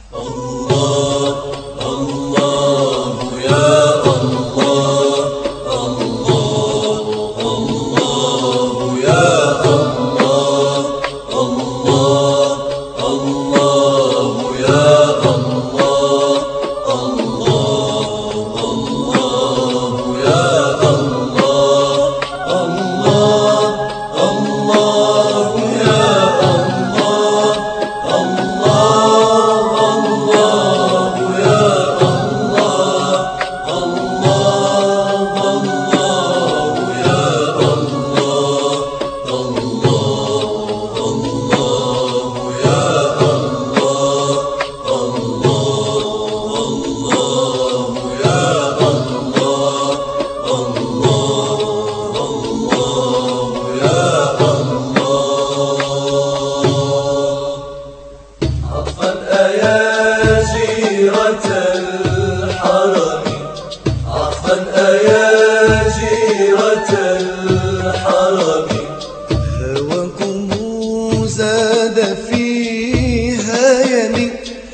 زاد فيها يمي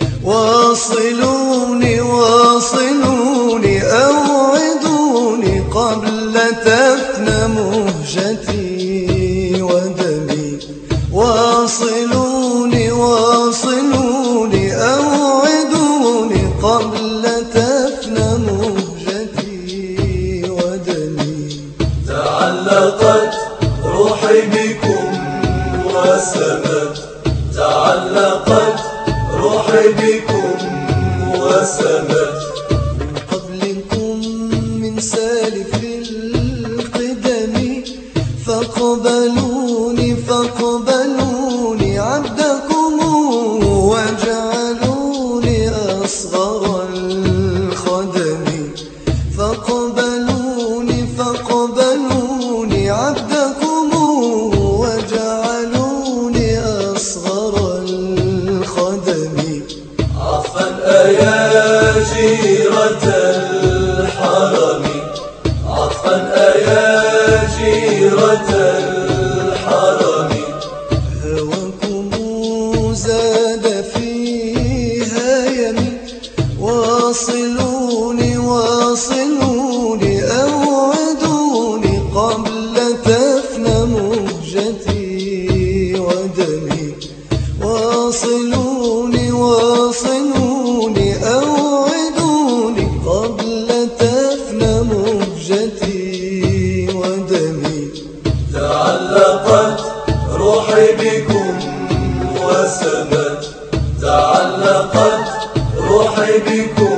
واصلوني واصلوني أوعدوني قبل تفنى مهجتي ودمي واصلوني واصلوني أوعدوني قبل تفنى مهجتي ودمي تعلقت روحي بكم وسمت تعلقت روحي بكم وسمت من قبلكم من سالف القدم فاقبلوني فاقبلوني عبدكم واجعلوني أصغر الخدم فاقبلوني فاقبلوني عبدكم واجعلوني أصغر الخدم عفوا يا جيرة الحرم عفوا يا جيرة الحرم هواكم زاد فيها يمي واصلوني واصلوني أوعدوني قبل تفنى مهجتي ودمي واصلوني واصلوني أوعدوني قبل تفنى مهجتي ودمي تعلقت روحي بكم وسمت تعلقت روحي بكم